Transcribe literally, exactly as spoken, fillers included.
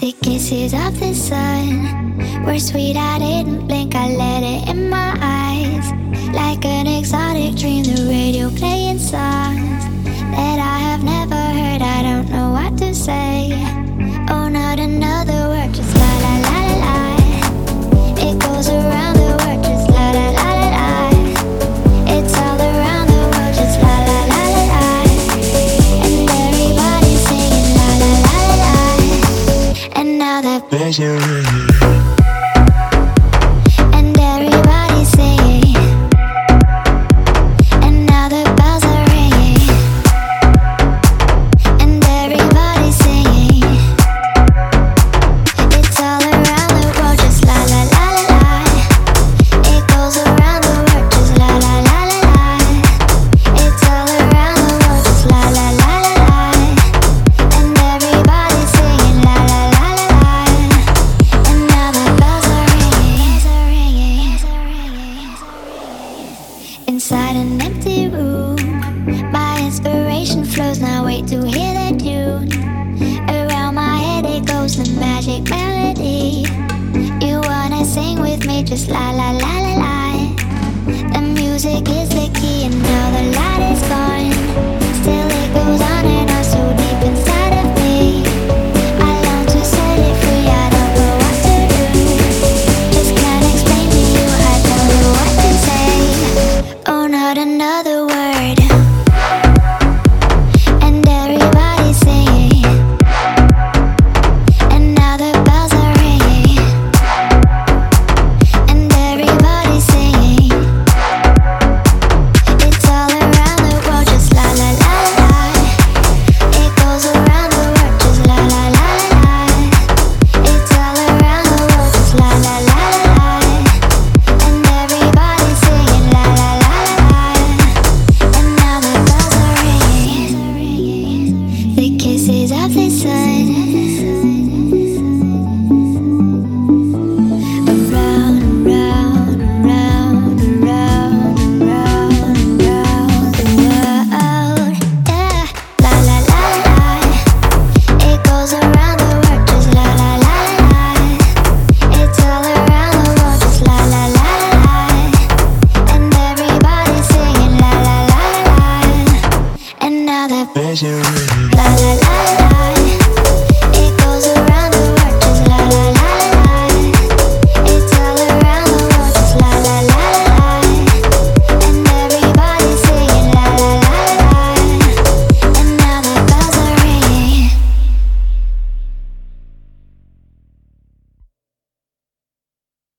The kisses of the sun were sweet, I didn't blink, I let it in my eyes. Like an exotic dream, the radio playing songs that I have never heard, I don't know what to say. Oh, not another word, just la la la la la. It goes around the world, just la la la la la. It's all around the world, just la la la la la. And everybody's singing la la la la la. And now that bells are ringing, and everybody's singing. And now the bells are ringing, and everybody's singing. It's all around the world, just la la la la la. It goes around the world, just la la la la la. It's all around the world, just la la la la la. And everybody's singing la la la la la. And now the bells are ringing, inside an empty room. My inspiration flows, now wait to hear the tune. Around my head it goes, the magic melody. You wanna sing with me, just la la la la la. The music is the key, and now the light is gone.